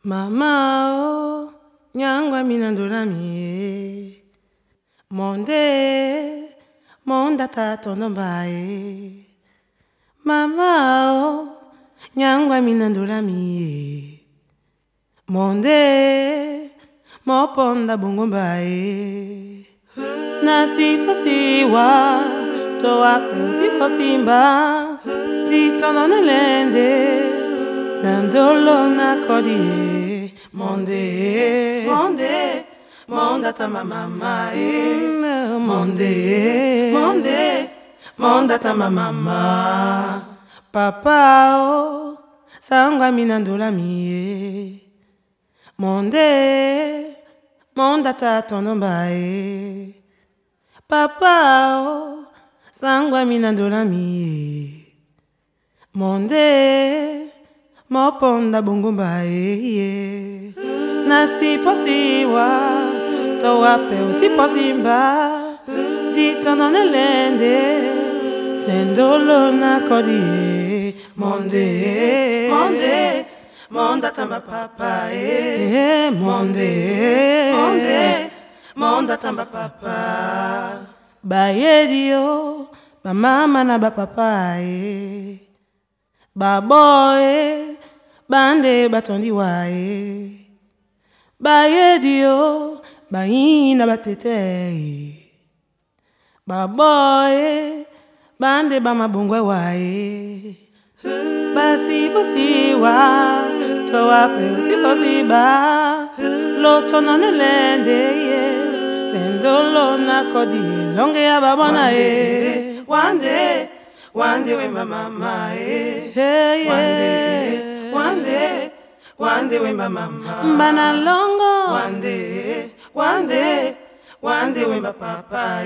Mama oh, nyangwa minandola mie. Monda tatono mbae. Mama oh, nyangwa minandola mie. Moponda bongo mbae. Nasiposiwa, toa usiposimba. Zitono nelende, nandolo na kodie. Monda tama mama Monda tama mama. Papa oh, sangwa minandola mie. Monda tatono mbae. Papa oh, sangwa minandola mie. Moponda bongo mbae. Nasiposiwa, towape usiposimba. Ditono nelende, sendolo na kodie. Monda tamba papa Monda tamba papa. Bayedio, ba mama na ba papa Baboy, bande batondi wae. Bayedio, baina batete. Baboy, bande bamabungwe wae. Basiposiwa, towape usiposiba. Lotono nelende sendolo na kodi longe ya babona One day when my mama One day when my mama Mbana longo One day when my papa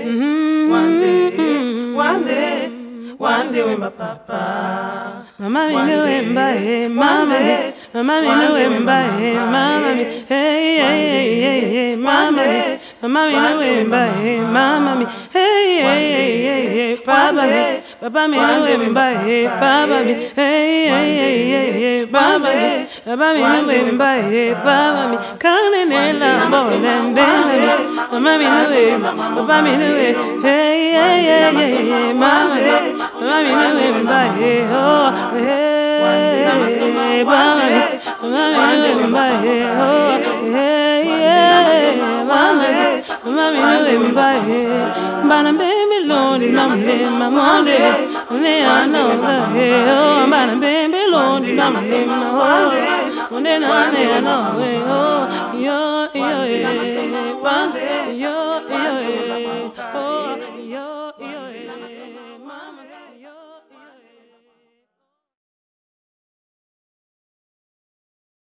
One day when my papa. Mama mi no emba Mama mi no emba Mama mi hey Mama mi no emba Mama mi hey Papa mi no emba Papa mi hey Papa mi no emba Papa mi kane nela bolembe Mama mi no emba Papa mi no hey Mama mi no emba oh hey Mama mi no emba oh hey Mama mi no emba Bana baby lonely mama monde ne ano oh bana baby lonely mama monde na ne ano oh yo